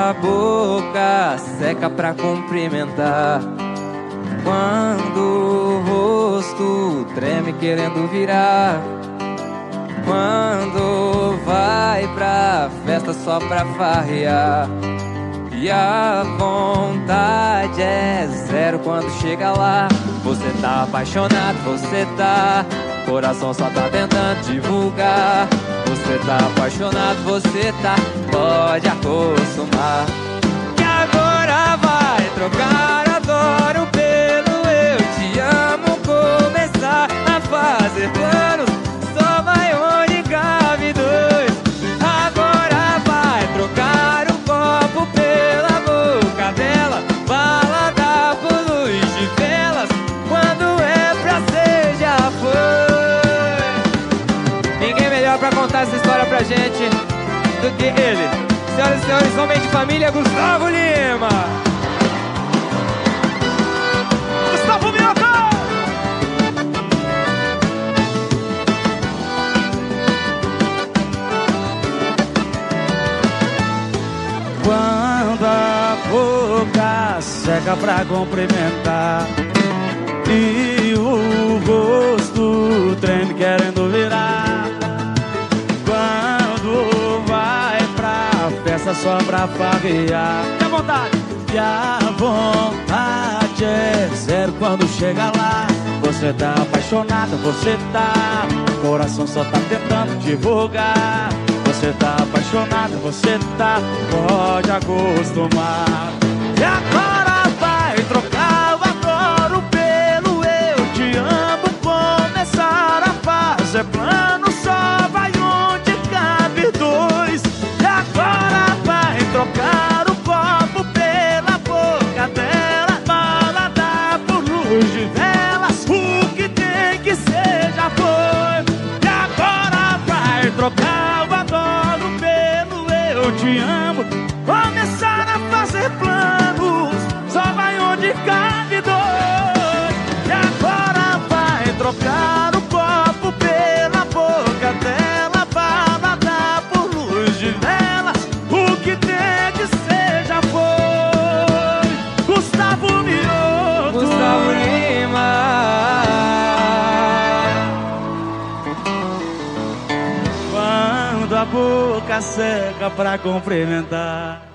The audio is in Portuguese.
a boca seca pra cumprimentar, quando o rosto treme querendo virar, quando vai pra festa só pra farrear, e a vontade é zero quando chega lá. Você tá apaixonado, você tá, coração só tá tentando divulgar. Você tá apaixonado, você tá, pode acostumar. Que agora vai trocar adoro pelo eu te amo, começar a fazer planos, só vai onde cabe dois. Agora vai trocar o copo pela boca dela, balada por luz de velas, quando é pra ser já foi. Ninguém melhor pra contar essa história pra gente do que ele. Senhoras e senhores, homem de família, Gustavo Lima. Gustavo Mioca! Quando a boca seca pra cumprimentar e o rosto treme querendo virar, quando vai pra festa só pra farrear, e a vontade? E a vontade é zero quando chega lá. Você tá apaixonada, você tá, coração só tá tentando divulgar. Você tá apaixonada, você tá, pode acostumar. E agora vai trocar o adoro pelo eu te amo, começar a fazer plano, só vai onde cabe dois. E agora vai trocar o copo pela boca dela, balada por luz de velas, o que tem que ser já foi. E agora vai trocar o adoro pelo eu te amo, começar a fazer planos, só vai onde cabe dois. E agora vai trocar o copo pela boca dela, balada por luz de velas, o que tem que ser já foi. Gustavo Mioto, Gustavo Lima. quando a boca seca pra cumprimentar.